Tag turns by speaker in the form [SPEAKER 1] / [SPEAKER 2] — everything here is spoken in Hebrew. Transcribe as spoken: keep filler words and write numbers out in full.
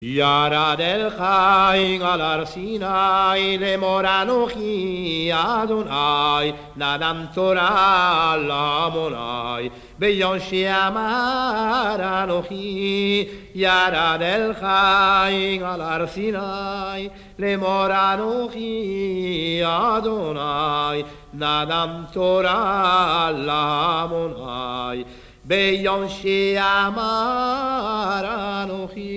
[SPEAKER 1] ירד אל חי על הר סיני לאמור אנוכי אדוני נתן תורה לעמוני ביום שאמר אנוכי ירד אל חי על הר סיני לאמור אנוכי אדוני נתן תורה לעמוני ביום שאמר אנוכי